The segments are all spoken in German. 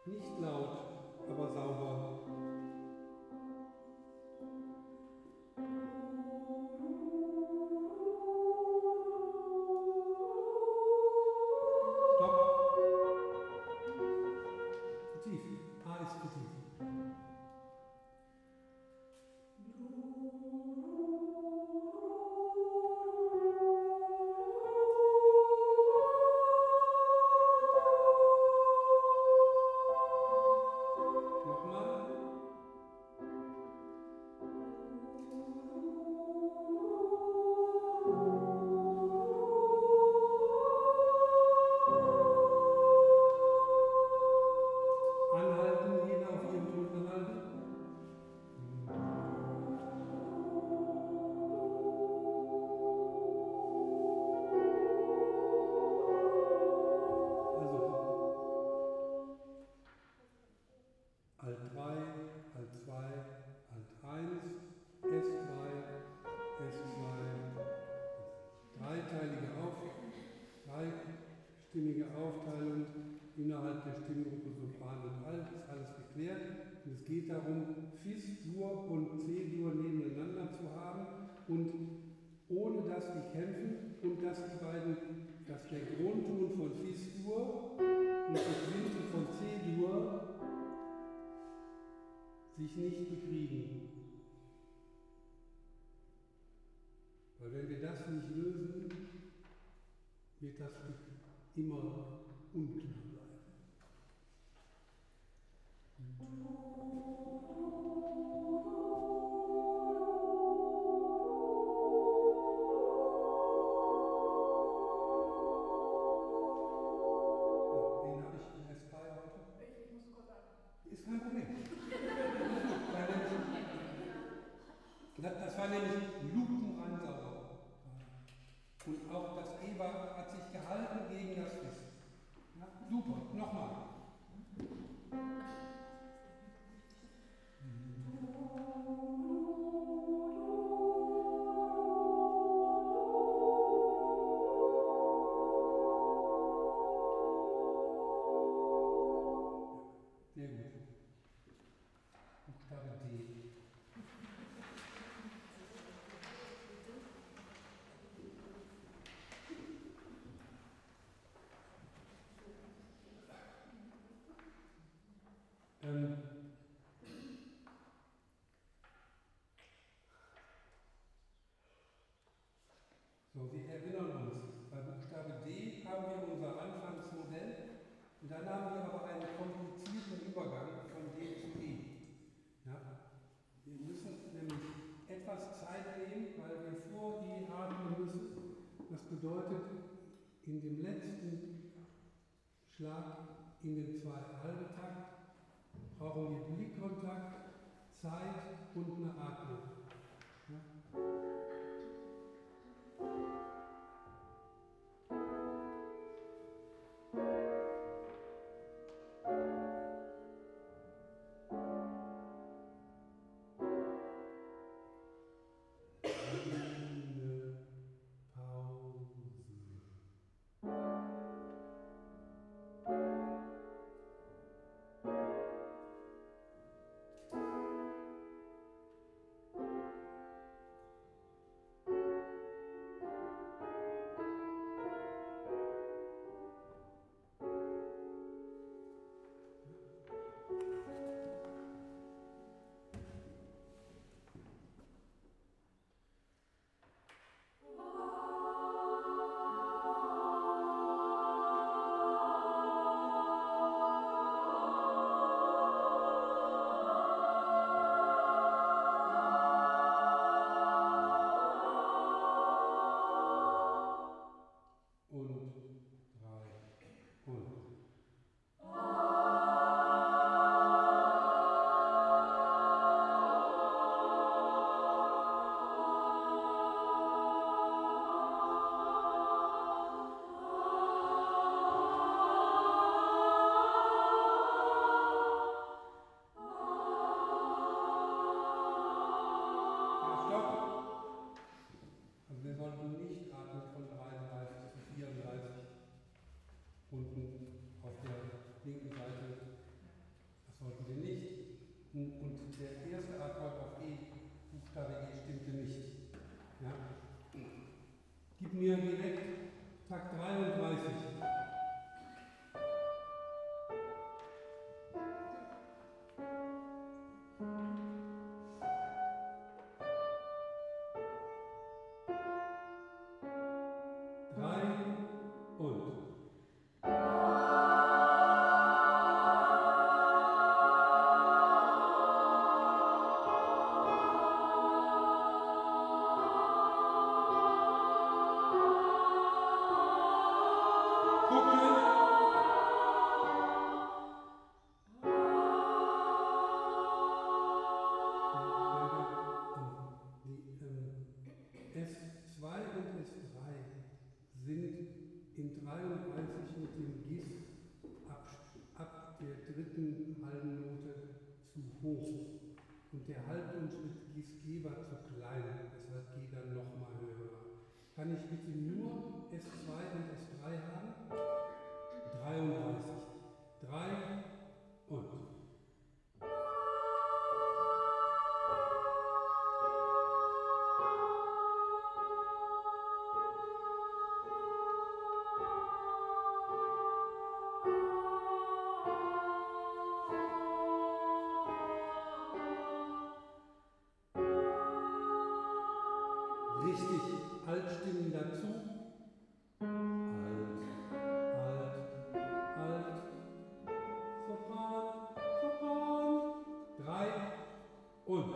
Nicht laut, aber sauber. Stimmige Aufteilung innerhalb der Stimmgruppe Sopran und Alt, ist alles geklärt. Und es geht darum, Fis-Dur und C-Dur nebeneinander zu haben und ohne dass die kämpfen und dass der Grundton von Fis-Dur und die Quinte von C-Dur sich nicht bekriegen. Weil wenn wir das nicht lösen, wird das immer unklar bleiben. Wen habe ich in S3 heute? Ich muss kurz an. Ist kein Problem. Das war nämlich lupenrein sauber. Und auch das E hat sich gehalten gegen das Fis. Ja, super, nochmal. Sehr gut. Buchstabe D. So, wir erinnern uns, bei Buchstabe D haben wir unser Anfangsmodell und dann haben wir aber einen komplizierten Übergang von D zu E. Ja? Wir müssen nämlich etwas Zeit nehmen, weil wir vor E atmen müssen. Das bedeutet, in dem letzten Schlag in den 2-Halbe-Takt brauchen wir Blickkontakt, Zeit und eine Atmung. Ja? der erste Akkord auf E, Buchstabe E, stimmte nicht. Ja? Gib mir direkt Takt 33. Und der Halbtonschritt Gis-G war zu klein, deshalb G dann nochmal höher. Kann ich bitte nur S2 und S3 haben? 33. 3 und. Richtig, Altstimmen dazu. Alt, alt, alt. Sopran, Sopran. 3 und.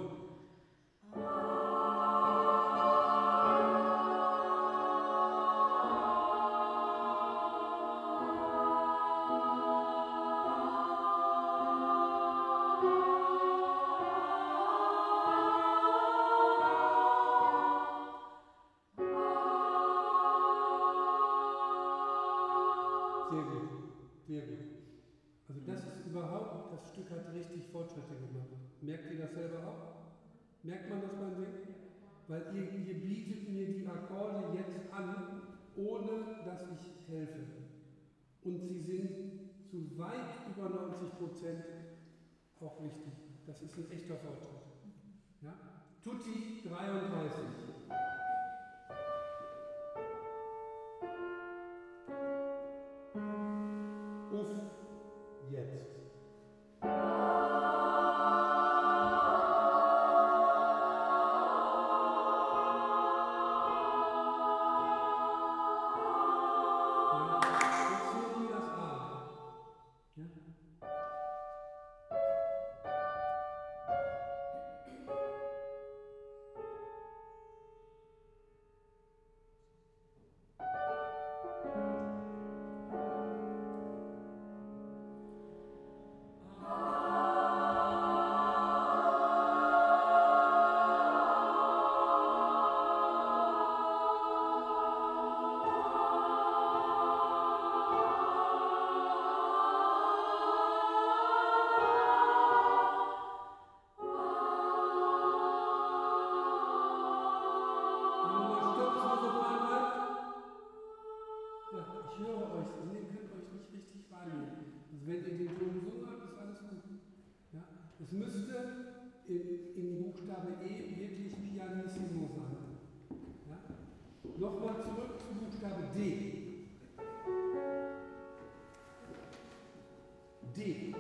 Sehr gut, sehr gut. Also das ist überhaupt, das Stück hat richtig Fortschritte gemacht. Merkt ihr das selber auch? Merkt man das beim Singen? Weil ihr bietet mir die Akkorde jetzt an, ohne dass ich helfe. Und sie sind zu weit über 90% auch richtig. Das ist ein echter Fortschritt. Ja? Tutti 33. Uff, jetzt. Es müsste in Buchstabe E wirklich pianissimo sein. Ja? Nochmal zurück zu Buchstabe D. D.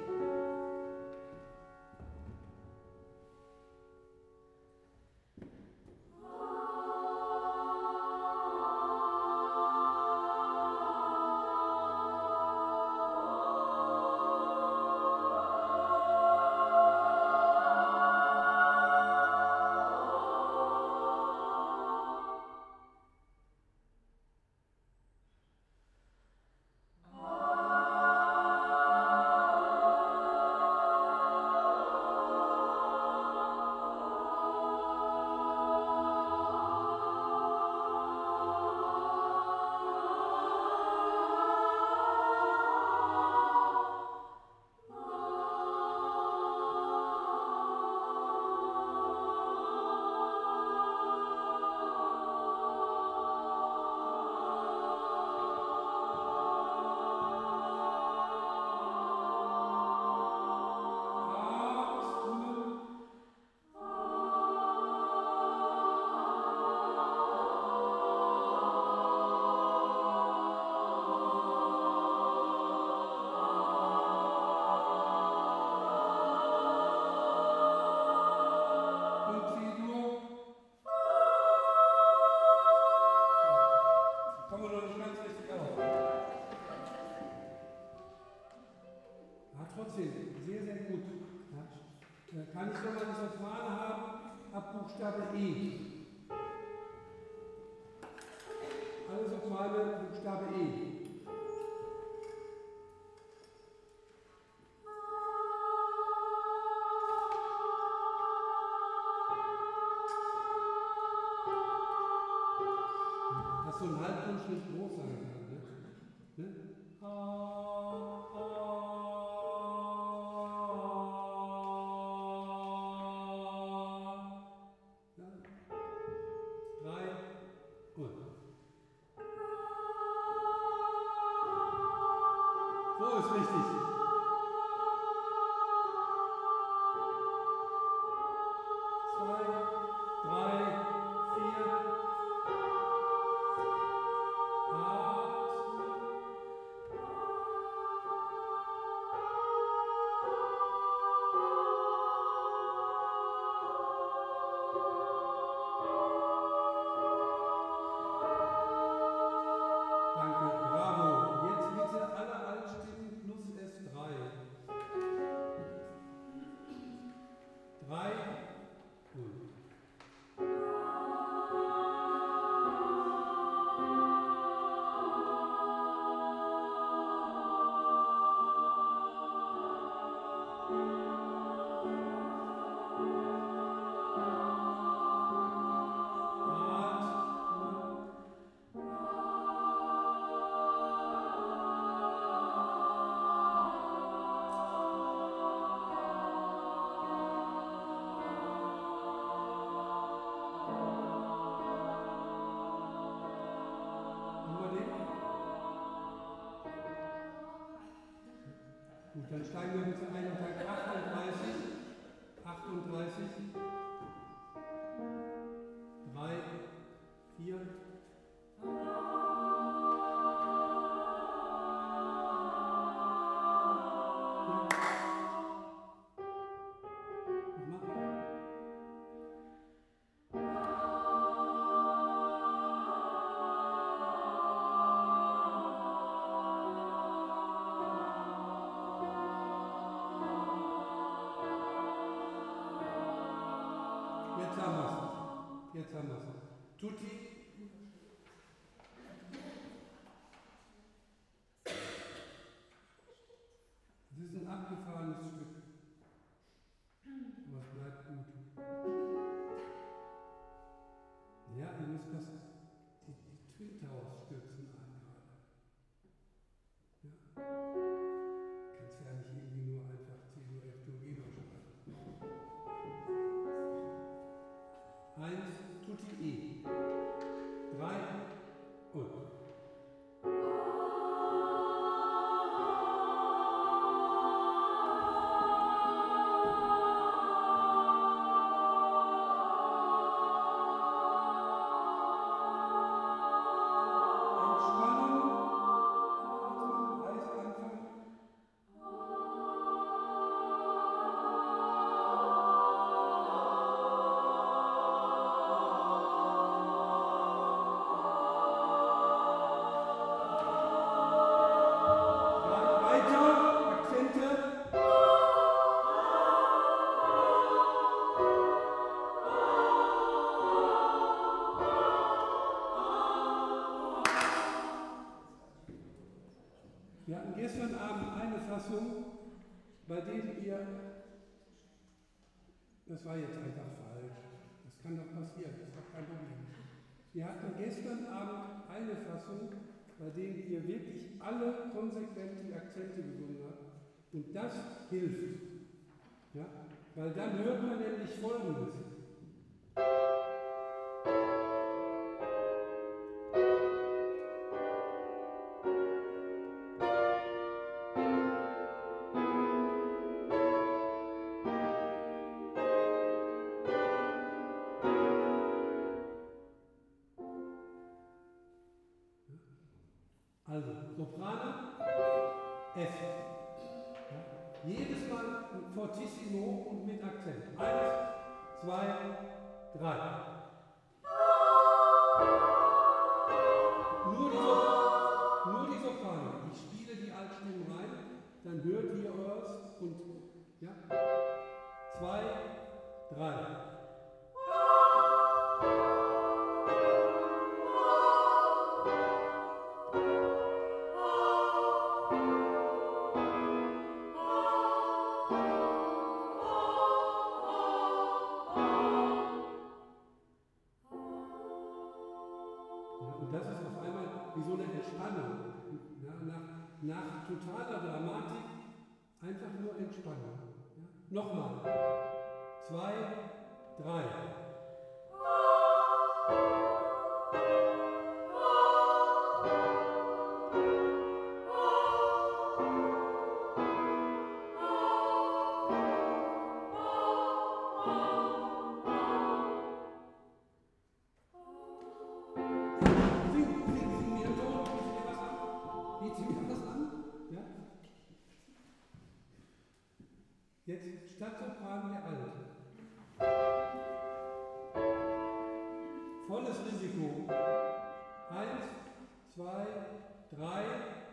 trotzdem, sehr, sehr gut. Ja. Kann ich nochmal die Soprane haben? Ab Buchstabe E. Alle Soprane Buchstabe E. Das ist so ein Halbtonschritt nicht groß sein kann. Ne? So ist richtig. 2, 3, 4, 8. Danke, bravo. Jetzt bitte alle Altstimmen plus S3. 3, gut. Gut, dann steigen wir bitte ein und Tag 38. 38. 3, 4. Jetzt haben wir es. Jetzt haben wir es. Tutti. Es ist ein abgefahrenes Stück. Aber es bleibt gut. Ja, ihr müsst das, die Twin Towers stürzen ein gerade. Ja. Kannst ja nicht irgendwie nur einfach C-Dur-F-Dur G-Dur schreiben. 1, Tutti E. 3 und. Wir hatten gestern Abend eine Fassung, bei der ihr, das war jetzt einfach falsch, das kann doch passieren, das ist doch kein Problem. Wir hatten gestern Abend eine Fassung, bei der ihr wirklich alle konsequent die Akzente gesungen habt und das hilft. Ja? Weil dann hört man nämlich Folgendes. Also, Soprane, F. Ja? Jedes Mal fortissimo und mit Akzent. 1, 2, 3. Nur die Soprane. Ich spiele die Altstimmen rein, dann hört ihr es. 3. Und das ist auf einmal wie so eine Entspannung. Ja, nach totaler Dramatik einfach nur Entspannung. Ja? Nochmal. 2, 3. Jetzt Stadtsopran der Alt. Volles Risiko. 1, 2, 3.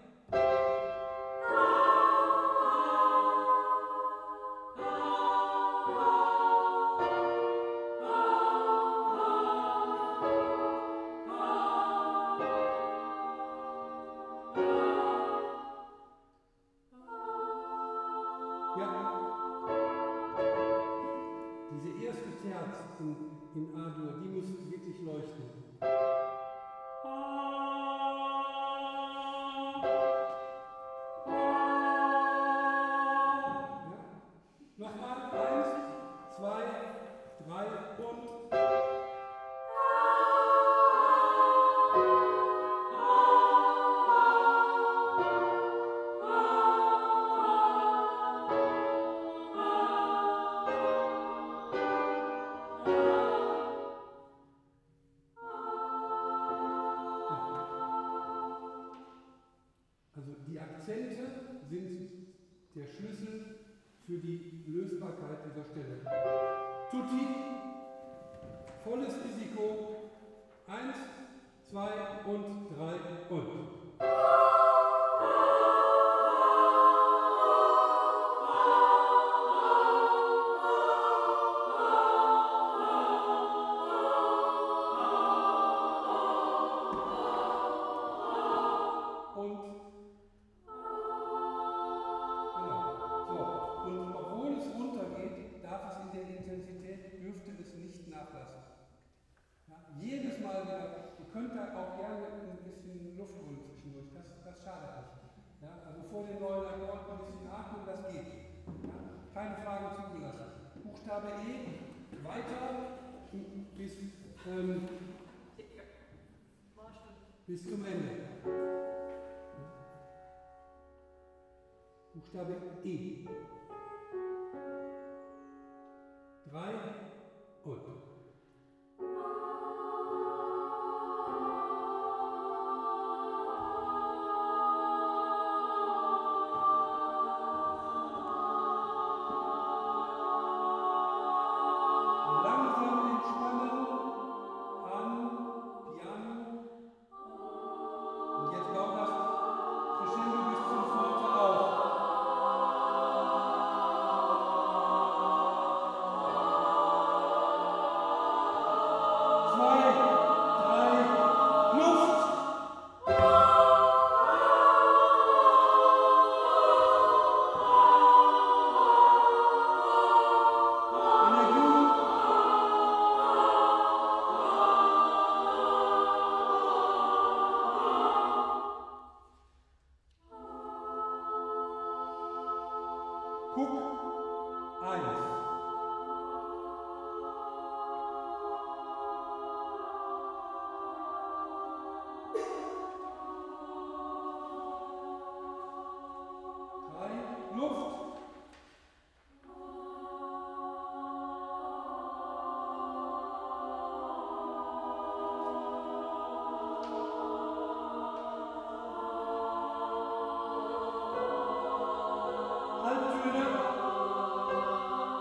Diese erste Terz in A-Dur, die muss wirklich leuchten. Ja. Nochmal, 1, 2, 3 und... Also die Akzente sind der Schlüssel für die Lösbarkeit dieser Stelle. Tutti, volles Risiko, 1, 2 und 3 und. Jedes Mal wieder, ihr könnt da auch gerne ein bisschen Luft holen zwischendurch, das schadet nicht. Ja, also vor den neuen Akkorden ein bisschen atmen, das geht. Ja, keine Fragen zugelassen. Buchstabe E, weiter bis zum Ende. Buchstabe E. 3 und. Guck 1. Luft. Halbtöne.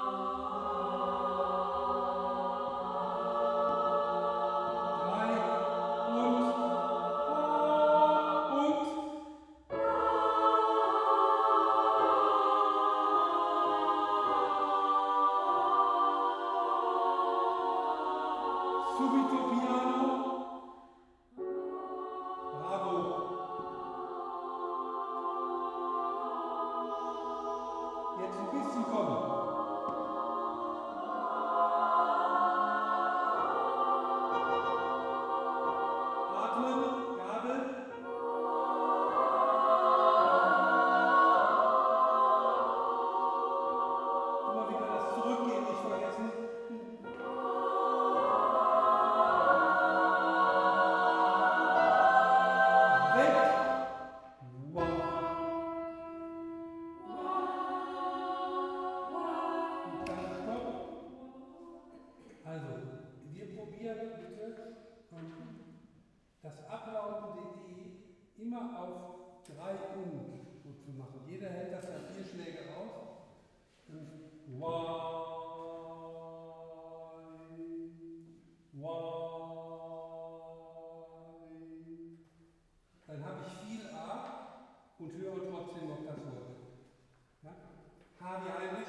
Jetzt ein bisschen kommen. Atmen, Gabel. Immer wieder das Zurückgehen nicht vergessen. Weg. Wow. Ein kleiner Stopp. Also, wir probieren bitte das ablautende E immer auf 3 und so zu machen. Jeder hält das ja 4 Schläge aus. Why, why. Dann habe ich viel A und höre trotzdem noch das Wort. Ja? H wie Heinrich.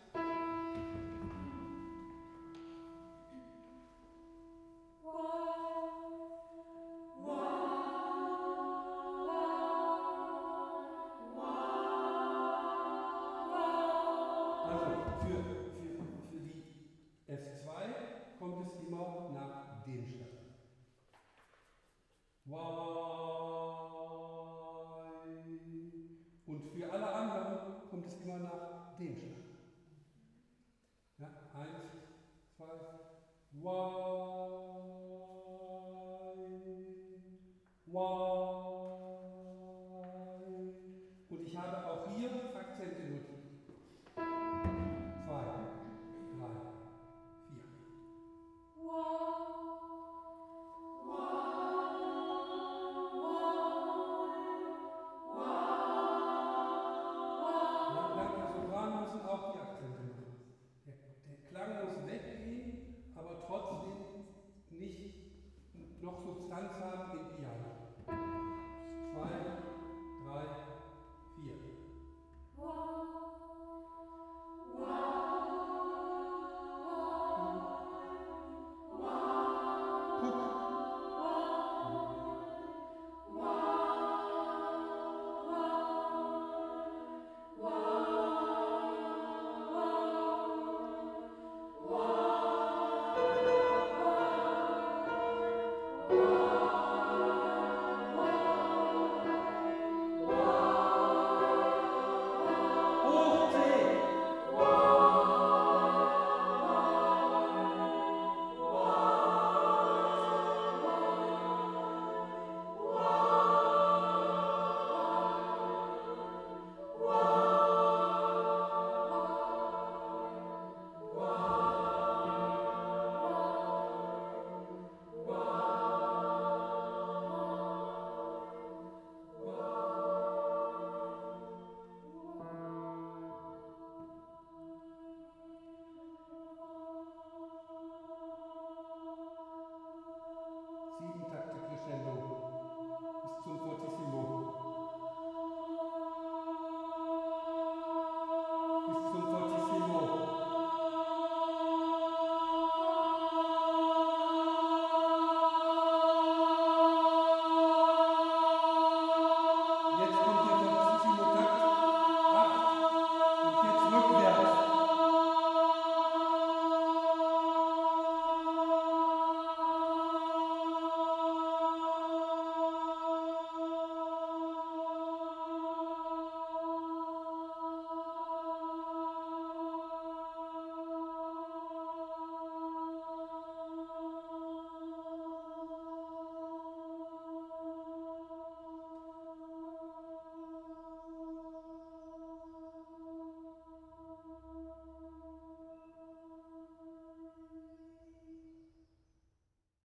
Für die S2 kommt es immer nach dem Schlag. Und für alle anderen kommt es immer nach dem Schlag. Ja, 1, 2, und ich habe auch hier Akzente notiert.